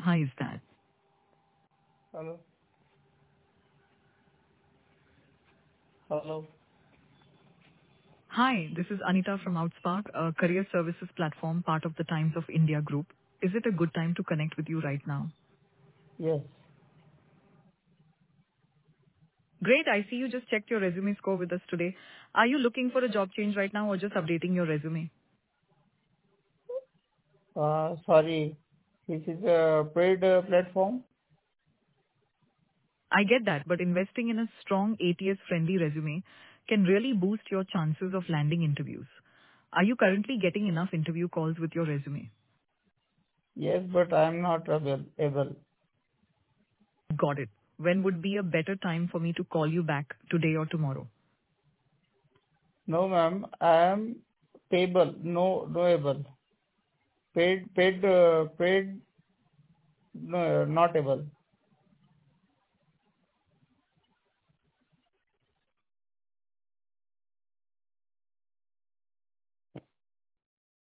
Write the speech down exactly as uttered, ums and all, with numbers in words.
Hi, is that? Hello. Hello. Hi, this is Anita from Outspark, a career services platform part of the Times of India group. Is it a good time to connect with you right now? Yes. Great, I see you just checked your resume score with us today. Are you looking for a job change right now or just updating your resume? Uh, sorry. This is a paid uh, platform. I get that, but investing in a strong A T S-friendly resume can really boost your chances of landing interviews. Are you currently getting enough interview calls with your resume? Yes, but I am not able. able. Got it. When would be a better time for me to call you back, today or tomorrow? No, ma'am. I am payable. No, no able. Paid, paid, uh, paid. No, not able.